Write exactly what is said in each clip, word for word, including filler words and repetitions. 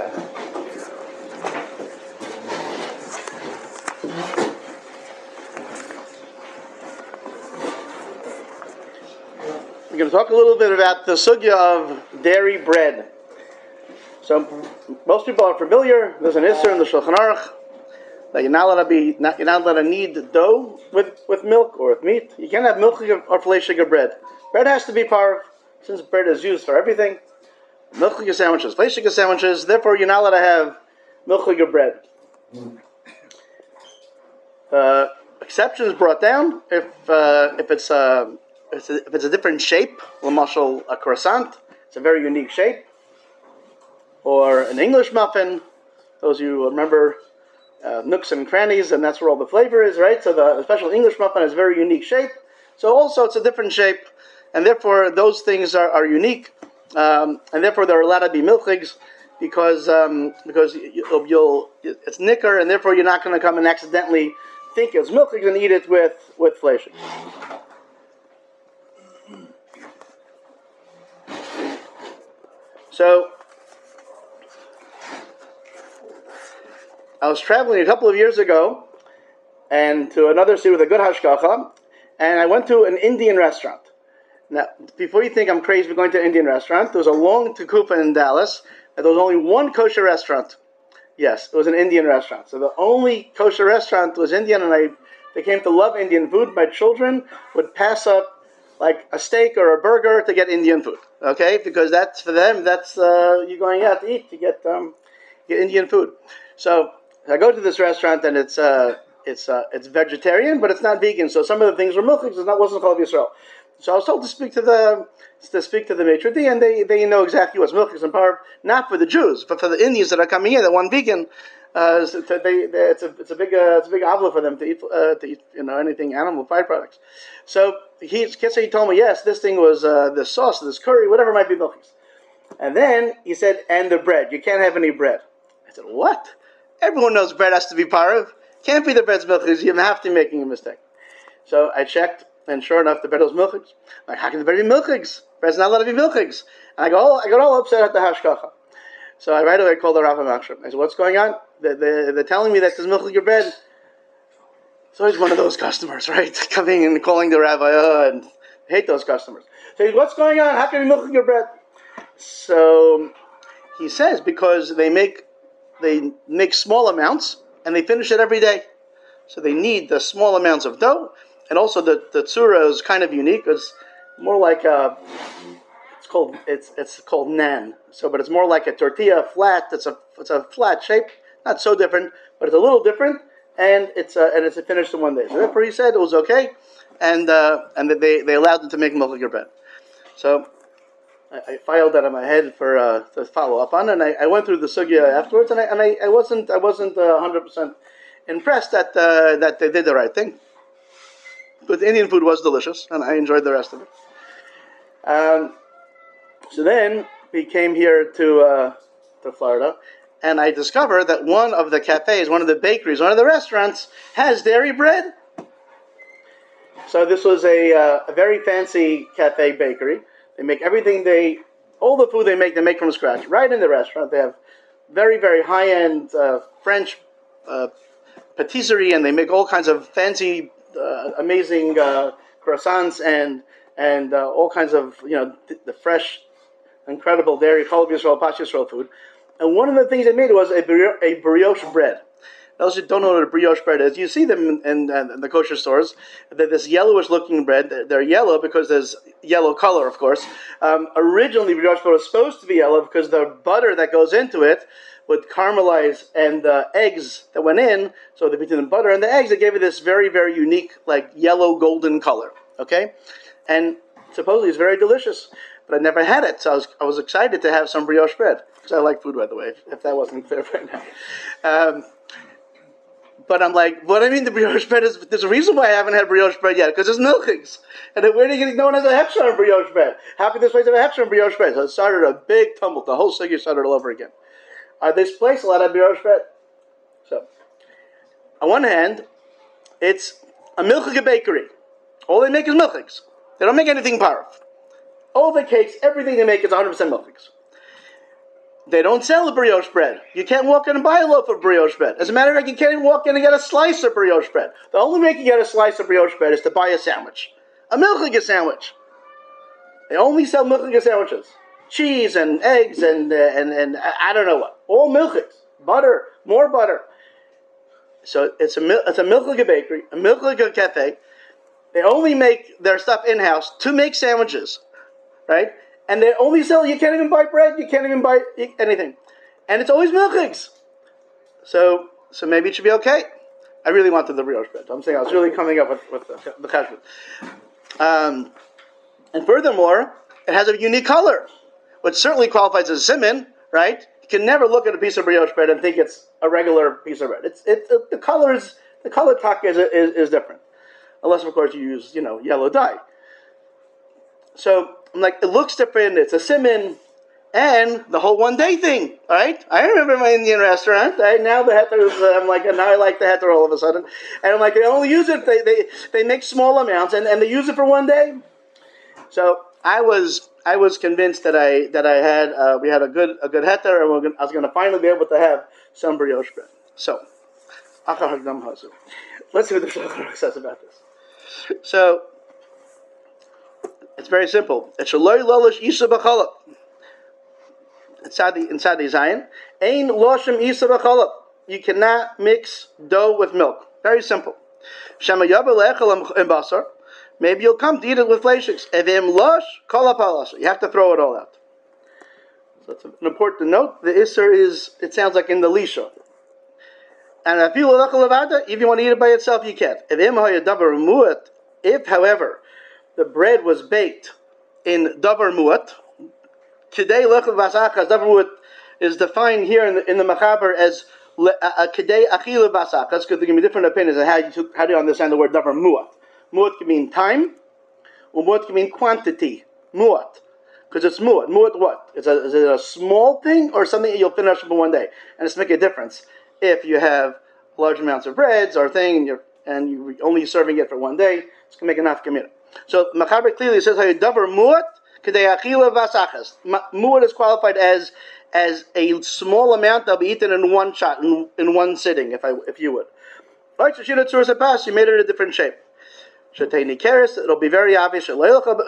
We're going to talk a little bit about the sugya of dairy bread. So most people are familiar. There's an issur in the Shulchan Aruch that you're not allowed to be not, you're not allowed to knead dough with, with milk or with meat. You can't have milk or fleishig bread. Bread has to be parv, since bread is used for everything. Milchig sandwiches, fleishig sandwiches. Therefore, you're not allowed to have milchig bread. Uh, exceptions brought down if uh, if it's uh, if it's a different shape. L'mashal, a croissant. It's a very unique shape. Or an English muffin. Those of you who remember uh, nooks and crannies, and that's where all the flavor is, right? So the special English muffin has a very unique shape. So also it's a different shape, and therefore those things are, are unique, um, and therefore they're allowed to be milchigs because um, because you'll, you'll it's nicker, and therefore you're not going to come and accidentally think it's milchigs and eat it with with fleishig. So I was traveling a couple of years ago, and to another city with a good hashgacha, and I went to an Indian restaurant. Now, before you think I'm crazy for going to an Indian restaurant, there was a long tekufa in Dallas, and there was only one kosher restaurant. Yes, it was an Indian restaurant. So the only kosher restaurant was Indian, and I became to love Indian food. My children would pass up like a steak or a burger to get Indian food, okay? Because that's, for them, that's, uh, you're going out to eat, to get, um, get Indian food. So I go to this restaurant, and it's uh, it's uh, it's vegetarian, but it's not vegan. So some of the things were milchigs, and that wasn't called Yisrael. So I was told to speak to the to speak to the maitre d', and they, they know exactly what's milchigs and parv, not for the Jews, but for the Indians that are coming in that want vegan. Uh, so they, they, it's a it's a big uh, it's a big avla for them to eat uh, to eat you know anything animal fried products. So he he told me yes, this thing was uh, the sauce, this curry, whatever might be milchigs. And then he said, and the bread, you can't have any bread. I said, what? Everyone knows bread has to be parv. Can't be the bread's milchigs. You have to be making a mistake. So I checked, and sure enough, the bread was milchigs. I'm like, how can the bread be milchigs? Bread's not allowed to be milchigs. And I go, oh, I got all upset at the hashgacha. So I right away called the Rav HaMachshir. I said, what's going on? They're, they're, they're telling me that there's milchig your bread. So he's one of those customers, right? Coming and calling the rabbi, uh, and I hate those customers. So he's, what's going on? How can you milchig your bread? So he says, because they make They make small amounts, and they finish it every day. So they need the small amounts of dough, and also the, the tzura is kind of unique. It's more like a, it's called it's it's called nan. So, but it's more like a tortilla, flat. It's a it's a flat shape, not so different, but it's a little different, and it's a, and it's finished in one day. So therefore, he said it was okay, and uh, and that they, they allowed them to make milchig bread. So I filed that in my head for uh, to follow up on, and I, I went through the sugya afterwards, and I and I, I wasn't I wasn't one hundred percent impressed that uh, that they did the right thing. But the Indian food was delicious, and I enjoyed the rest of it. Um, so then we came here to uh, to Florida, and I discovered that one of the cafes, one of the bakeries, one of the restaurants has dairy bread. So this was a, uh, a very fancy cafe bakery. They make everything they, all the food they make, they make from scratch, right in the restaurant. They have very, very high-end uh, French uh, patisserie, and they make all kinds of fancy, uh, amazing uh, croissants and and uh, all kinds of, you know, th- the fresh, incredible dairy, Chalab Yisrael, Pas Yisrael food. And one of the things they made was a, brio- a brioche bread. Those who don't know what a brioche bread is, you see them in, in, in the kosher stores. They're this yellowish-looking bread. They're, they're yellow because there's yellow color, of course. Um, originally, brioche bread was supposed to be yellow because the butter that goes into it would caramelize, and the eggs that went in, so the between the butter and the eggs, they gave it this very, very unique, like yellow golden color. Okay, and supposedly it's very delicious. But I never had it, so I was I was excited to have some brioche bread because I like food, by the way. If, if that wasn't clear right now. Um, But I'm like, what I mean, the brioche bread is, there's a reason why I haven't had brioche bread yet, because it's milchigs. And then where do you get known as a hechsher on brioche bread? How could this place have a hechsher on brioche bread? So it started a big tumult. The whole sugya started all over again. Uh, this place, a lot of brioche bread. So, on one hand, it's a milchig bakery. All they make is milchigs. They don't make anything parv. All the cakes, everything they make is one hundred percent milchigs. They don't sell a brioche bread. You can't walk in and buy a loaf of brioche bread. As a matter of fact, you can't even walk in and get a slice of brioche bread. The only way you can get a slice of brioche bread is to buy a sandwich. A milchige sandwich. They only sell milchige sandwiches. Cheese and eggs and, uh, and, and I don't know what. All milchiges. Butter. More butter. So it's a, it's a milchige bakery, a milchige cafe. They only make their stuff in-house to make sandwiches. Right? And they only sell, you can't even buy bread, you can't even buy anything. And it's always milchigs. So so maybe it should be okay. I really wanted the brioche bread. I'm saying I was really coming up with, with the, the cheshbon. Um, and furthermore, it has a unique color, which certainly qualifies as a siman, right? You can never look at a piece of brioche bread and think it's a regular piece of bread. It's it, it the color is the color taka is, is is different, unless of course you use you know yellow dye. So I'm like, it looks different. It's a siman, and the whole one day thing. All right, I remember my Indian restaurant. I, now the heter is, I'm like, now I like the heter all of a sudden, and I'm like, they only use it. They they, they make small amounts, and, and they use it for one day. So I was I was convinced that I that I had uh, we had a good a good heter, and we're gonna, I was going to finally be able to have some brioche bread. So let's see what the Shulchan says about this. So. It's very simple. It's shaloi lolish isa b'challah. Inside the inside the Zion, ein loshem isa b'challah. You cannot mix dough with milk. Very simple. Shema yavel echel and basar. Maybe you'll come to eat it with fleishiks. Evim losh kol hapalas. You have to throw it all out. So it's an important note. The iser is. It sounds like in the lisha. And if you if you want to eat it by itself, you can't. Evim hayadavar muat. If, however, the bread was baked in davar muat. Kidei lechel vasachas. Davar muat is defined here in the, in the Machaber as kidei achila vasachas. Because there can be different opinions on how you how do you understand the word davar muat. Muat can mean time, or muat can mean quantity. Muat, because it's muat. Muat what? Is, a, is it a small thing or something that you'll finish in one day? And it's make a difference if you have large amounts of breads or thing and you're and you're only serving it for one day. It's gonna make enough commitment. So Machaber clearly says how you davar muat k'dei achila vasachas. Muat is qualified as as a small amount that'll be eaten in one shot, in, in one sitting, if I if you would. All right, so Shina Tzuras Apas, you made it a different shape. Shetani Keres, it'll be very obvious. You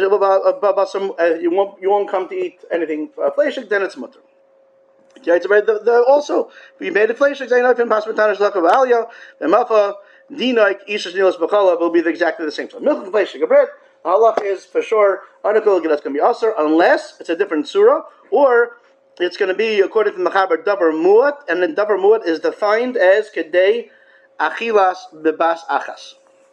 won't you won't come to eat anything uh, fleshik, then it's mutter. Okay, the, the, also, if you made it fleshik, I know if in Pasmatanish Lakav Alya, the Mafa. Dinaik Ishas Nilas B'chala will be exactly the same. So milk and flesh, bread. The halach is for sure anakol that's going to be aser unless it's a different surah, or it's going to be according to the Machaber davar muat, and then davar muat is defined as kedei achilas bebas achas.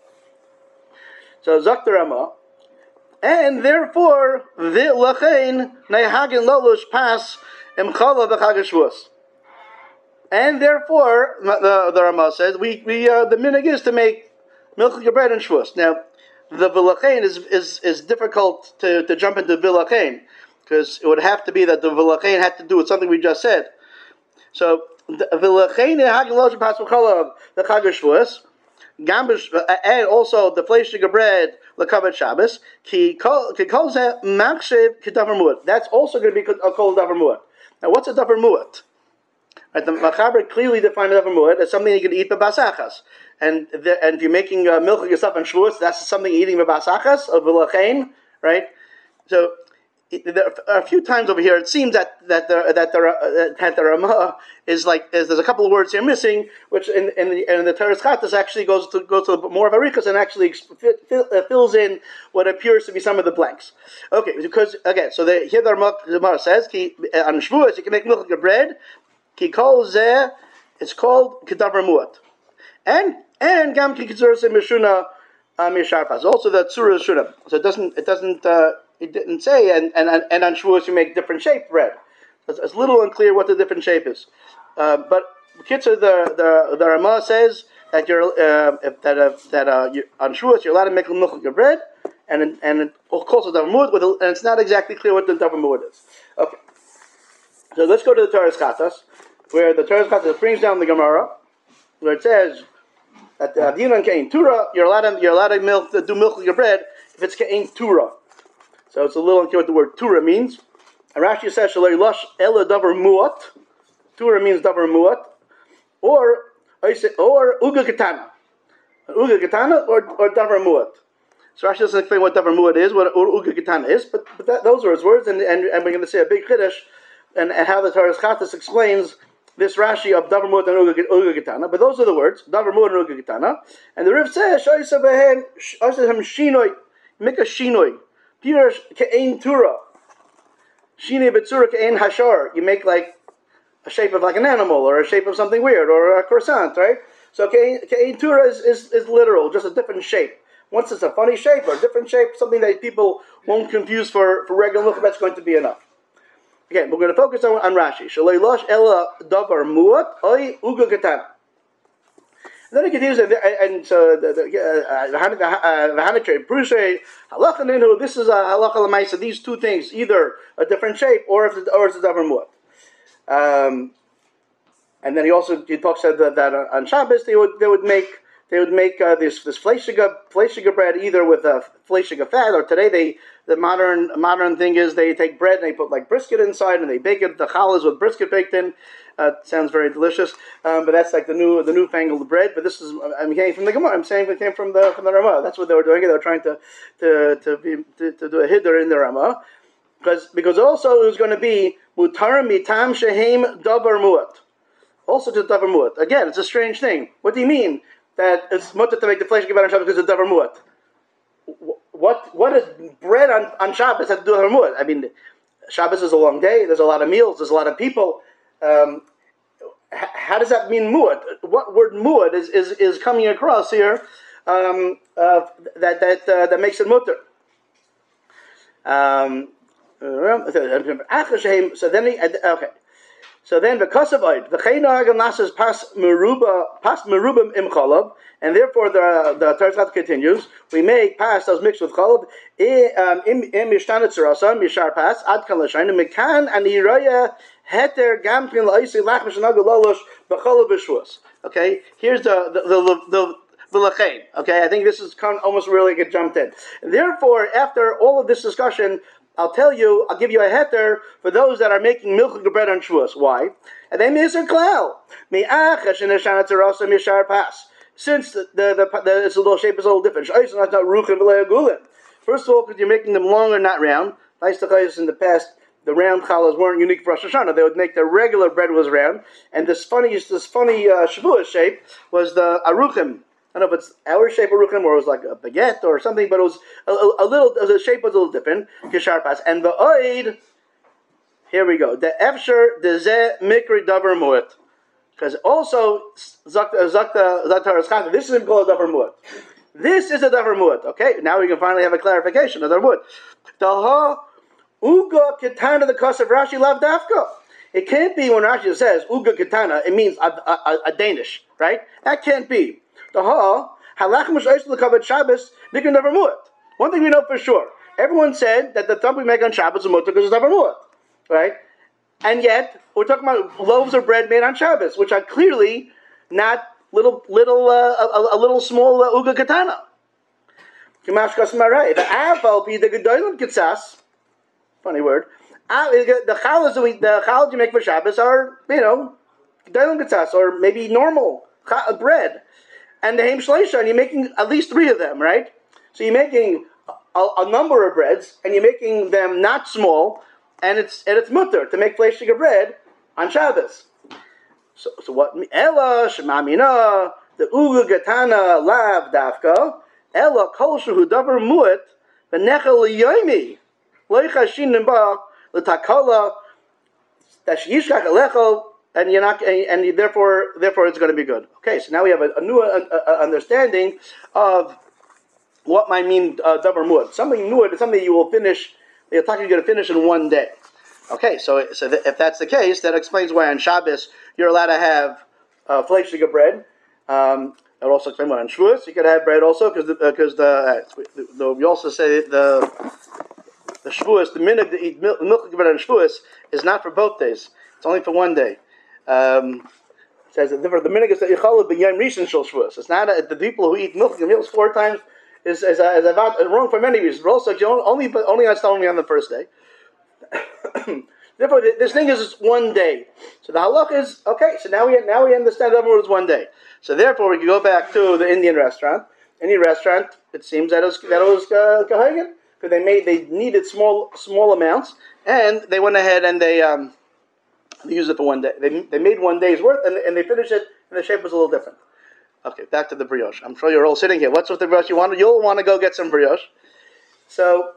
So Zakter Rama, and therefore the lachain neihagen lolush pas emchala b'chag Shavuos. And therefore, the, the Ramah says, we, we uh, the minhag is to make milchige bread and Shavuos. Now, the vilachain is, is, is difficult to, to jump into vilachain, because it would have to be that the vilachain had to do with something we just said. So, the vilachain hagin losh pas b'chala the chag Shavuos, and also the fleshige bread l'kavet Shabbos, ki kol ze machshev k'davar muat. That's also going to be a kol davar muat. Now, what's a davar muat? Right, the Machaber clearly defined davar muat as something you can eat b'basachas, and the, and if you're making uh, milk yourself and Shavuos, that's something eating b'basachas of v'lachain, right? So it, there are a few times over here it seems that that the that the uh, that the Ramah is like is, there's a couple of words here missing, which in in the, in the Teres Chatas actually goes to goes to more of a rikas and actually fill, fill, uh, fills in what appears to be some of the blanks. Okay, because again, so the, here the Ramah says ki, uh, on Shavuos you can make milk bread. Ki kol zeh, it's called kedavar muat, and and gam ki kitzuras mishuna misharpas. Also the tzura shuna. So it doesn't it doesn't uh, it didn't say and and and on Shavuos you make different shaped bread. It's, it's a little unclear what the different shape is. Uh, but Kitzur the the the Ramah says that you're uh, if, that uh, that uh, you, on Shavuos you're allowed to make milchige bread, and and it calls it davar muat, with a, and it's not exactly clear what the davar muat is. Okay. So let's go to the Teres Chatas, where the Teres Chatas brings down the Gemara, where it says that the Adina and Kein Tura, you're allowed to you're allowed to milk to do milk your bread if it's Kein Tura. So it's a little unclear what the word Tura means. And Rashi says Shalei Lush Ela Davar Muat. Tura means Davar Muat, or or Uga Katana, Uga Katana, or or Davar Muat. So Rashi doesn't explain what Davar Muat is, what Uga Katana is, but but that, those are his words, and, and and we're going to say a big chiddush, and, and how the Taras Chatas explains this Rashi of Davar Muat and Uga, Uga Katana. But those are the words, Davar Muat and Uga Katana. And the Riv says Shaisa Behen Shaisa Shinoi, make a Shinoi, Pirish Ke'ein Tura, Shinoi Betsura Ke'ein Hashar. You make like a shape of like an animal, or a shape of something weird, or a croissant, right? So Ke'ein Tura is, is, is literal, just a different shape. Once it's a funny shape or a different shape, something that people won't confuse for, for regular look, that's going to be enough. Again, we're going to focus on, on Rashi. Shalei Losh Ela Davar Muat Oi Uga Katana. Then it continues, and, and so the Hanatre Prushe Halacha Ninu. This is a Halacha Lamaisa. These two things, either a different shape or if it's, or it's a Davar Muat. Um, and then he also he talks that, that on Shabbos they would they would make they would make uh, this this fleishiga fleishiga bread either with a fleishiga fat, or today they the modern modern thing is they take bread and they put like brisket inside and they bake it. The challahs with brisket baked in. Uh, sounds very delicious, um, but that's like the new the newfangled bread. But this is I'm saying from the Gemara. I'm saying it came from the from the Ramah. That's what they were doing. They were trying to to to, be, to, to do a hiddur in the Ramah. Because because also it was going to be mutar mitam shehem davar muat, also to davar muat. Again, it's a strange thing. What do you mean that it's mutar to make the flesh give out on Shabbos because of davar muat? What what does bread on, on Shabbos have to do with davar muat? I mean, Shabbos is a long day. There's a lot of meals. There's a lot of people. Um, h- how does that mean muat? What word muat is is, is coming across here um, uh, that that uh, that makes it mutar? Um, So then he okay. So then because of it, the Cheinag Nasas pas meruba pas merubim im chalab, and therefore the the Tarzat continues. We make pas those mixed with chalab im im mishtanet zerasa mishar pas ad kan l'shayin mekan and hiraya heter gampin la'isi lachmish nagalolosh b'chalab b'shvus. Okay, here's the the the. the the Okay, I think this is kind of almost really get jumped in. And therefore, after all of this discussion, I'll tell you, I'll give you a heter for those that are making milchig bread on Shavuos. Why? And then Mister Klal. Since the the, the, the it's a little shape is a little different. First of all, because you're making them longer, not round. In the past, the round challahs weren't unique for Rosh Hashanah. They would make the regular bread was round, and this funny this funny uh, Shavuos shape was the aruchim. I don't know if it's our shape of ruchim or it was like a baguette or something, but it was a, a, a little, the shape was a little different. Kisharpas. And the oid, here we go. The efsher, the ze mikri davar muat. Because also, zakta, zakta, zakta, this is called a davar muat. This is a davar muat. Okay, now we can finally have a clarification of davar muat. The ha uga ketana, the cost of Rashi lav dafka. It can't be when Rashi says uga ketana, it means a, a, a Danish, right? That can't be. One thing we know for sure. Everyone said that the thumb we make on Shabbos is mutter because it's davar muat, right? And yet we're talking about loaves of bread made on Shabbos, which are clearly not little, little, uh, a, a little small uh, uga katana. The funny word. The challahs we the challahs you make for Shabbos are you know or maybe normal bread. And the Haim Shleisha, and you're making at least three of them, right? So you're making a, a number of breads, and you're making them not small, and it's and it's mutter to make fleishiga bread on Shabbos. So, so what? Ella shemamina the uga gatana lav dafka ella kol shehu davar muat v'nechel liyomi loicha shinin ba l'takala dash yishkach alecho. And you're not, and, and therefore, therefore, it's going to be good. Okay, so now we have a, a new uh, uh, understanding of what might mean uh, davar muad. Something muad is something you will finish. You're talking you're going to finish in one day. Okay, so so th- if that's the case, that explains why on Shabbos you're allowed to have uh, fleishiga bread. Um, it also explains why on Shavuos you could have bread also because because the, uh, the, the we also say the the Shavuos the minute to eat milk, milk bread on Shavuos is not for both days. It's only for one day. Um, it says that the minhag is that Yichallah b'yom rishon shel Shavuos. It's not a, the people who eat milk and meals four times is is, is, is wrong for many reasons. But also only only on only on the first day. Therefore, this thing is one day. So the halach is okay. So now we now we understand that it's one day. So therefore, we can go back to the Indian restaurant. Indian restaurant, it seems that it was that it was kahagan because they made they needed small small amounts, and they went ahead and they um they used it for one day. They they made one day's worth, and and they finished it, and the shape was a little different. Okay, back to the brioche. I'm sure you're all sitting here. What's with the brioche? You want you'll want to go get some brioche. So.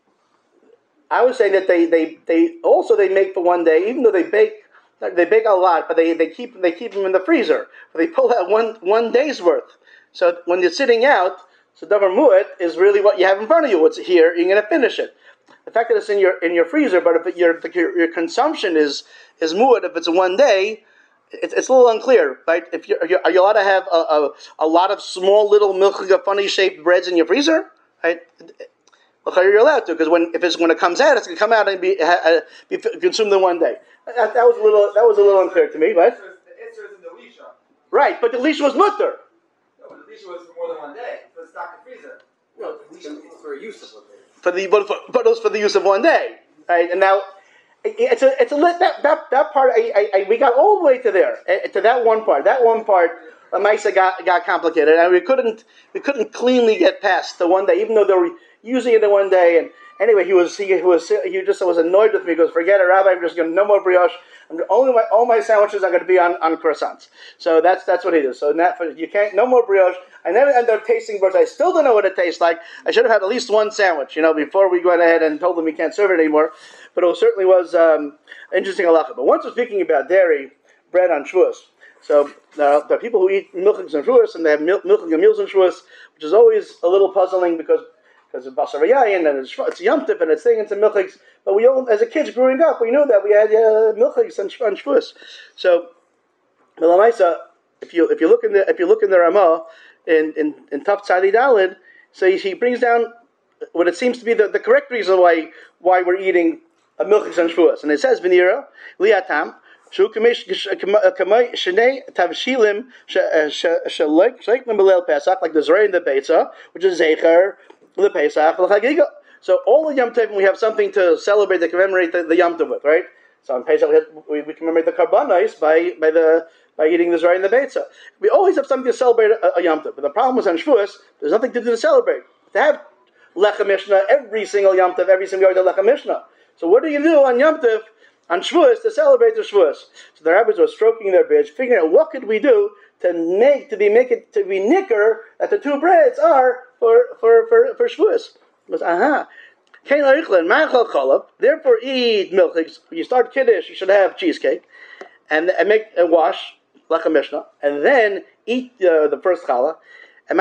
I was saying that they, they, they also they make for one day, even though they bake they bake a lot, but they, they keep they keep them in the freezer. But they pull out one one day's worth. So when you're sitting out, so davar mu'at is really what you have in front of you. It's here, you're going to finish it. The fact that it's in your in your freezer, but if it, your, your your consumption is is mu'at, if it's one day, it's, it's a little unclear, right? If you're, you're, are you allowed to have a, a, a lot of small little milchiga funny shaped breads in your freezer, right? You're allowed to, because when if it's when it comes out, it's going to come out and be, uh, be consumed in one day. That, that was a little that was a little unclear to me, right? The answer is in the lisha. Right, but the lisha was mutter. No, but the lisha was for more than one day. It was stocked in freezer. No, the lisha is for use of one day. For the but, for, but it was for the use of one day, right? And now it's a it's a that that that part. I, I, I we got all the way to there to that one part. That one part. The Maisa got got complicated, and we couldn't we couldn't cleanly get past the one day, even though they were using it in one day. And anyway, he was he, he was he just was annoyed with me. He goes, "Forget it, Rabbi. I'm just going to no more brioche. I'm only my all my sandwiches are going to be on, on croissants." So that's that's what he does. So not for, you can't no more brioche. I never ended up tasting brioche. I still don't know what it tastes like. I should have had at least one sandwich, you know, before we went ahead and told them we can't serve it anymore. But it certainly was um, interesting halacha. But once we're speaking about dairy bread on Shavuos. So uh, there are people who eat milchiks and Shavuos, and they have milk, milchik and meals and Shavuos, which is always a little puzzling because because of Basar Yayin and it's, it's Yom Tov and it's thing into milchiks. But we all, as a kids growing up, we knew that we had uh, milchiks and, and Shavuos. So, Melamaisa, if you if you look in the if you look in the Ramah in in, in Tav Tzadi Dalid, so he, he brings down what it seems to be the, the correct reason why why we're eating a milchiks and Shavuos, and it says V'nira Liatam. Shu kamish kamay shnei tavshilim shalek shayklim belel Pesach, like the Zray and the Beitza, which is Zecher the Pesach l'Chagiga. So all the Yom Tov we have something to celebrate, to commemorate the, the Yom Tov with, right? So on Pesach we, we commemorate the Karbanos by by the by eating the Zray and the Beitza. We always have something to celebrate a, a Yom Tov, but the problem is on Shavuos there's nothing to do to celebrate. To have Lechem Mishnah every single Yom Tov, every single year Lechem Mishnah. So what do you do on Yom Tov? On Shavuos, to celebrate the Shavuos. So the rabbis were stroking their beards, figuring out what could we do to make to be make it to be nicker that the two breads are for for for, for Shavuos. It was aha. Therefore, eat milk. When you start kiddush, you should have cheesecake, and, and make and wash like a mishnah, and then eat uh, the first challah. And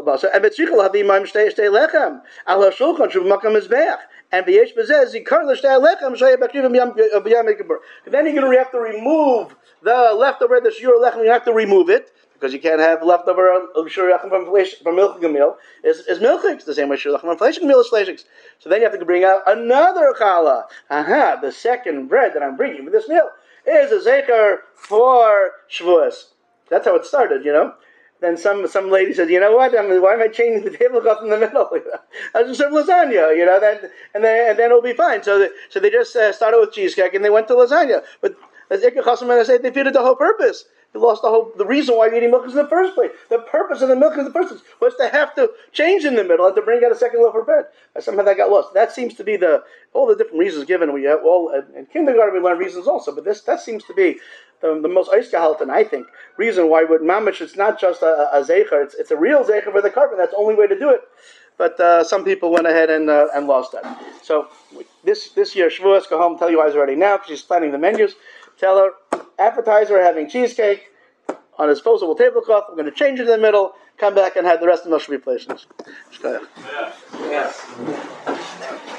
and then you're going to have to remove the leftover, the shiur lechem. You have to remove it because you can't have leftover shiur lechem from from milchik meal. Is is milchik the same way shiur lechem from fleshik meal is fleshik? So then you have to bring out another challah. Aha, the second bread that I'm bringing with this meal is a zecher for Shavuos. That's how it started, you know. Then some some lady said, you know what? I mean, why am I changing the tablecloth in the middle? I'll just serve lasagna, you know. Then and then and then it'll be fine. So the, so they just uh, started with cheesecake and they went to lasagna. But as Ikka Chassaman said, they defeated the whole purpose. They lost the whole the reason why you're eating milk in the first place. The purpose of the milk in the first place was to have to change in the middle and to bring out a second loaf of bread. And somehow that got lost. That seems to be the all the different reasons given. We have all in kindergarten we learn reasons also, but this that seems to be the, the most oiskehalten, I think, reason why with mamish it's not just a, a zecher, it's, it's a real zecher for the carbon. That's the only way to do it. But uh, some people went ahead and uh, and lost that. So this this year Shavuos, go home, tell your wife already now because she's planning the menus. Tell her appetizer having cheesecake on a disposable tablecloth. We're going to change it in the middle. Come back and have the rest of the Moshe replacements. Yes. Yes.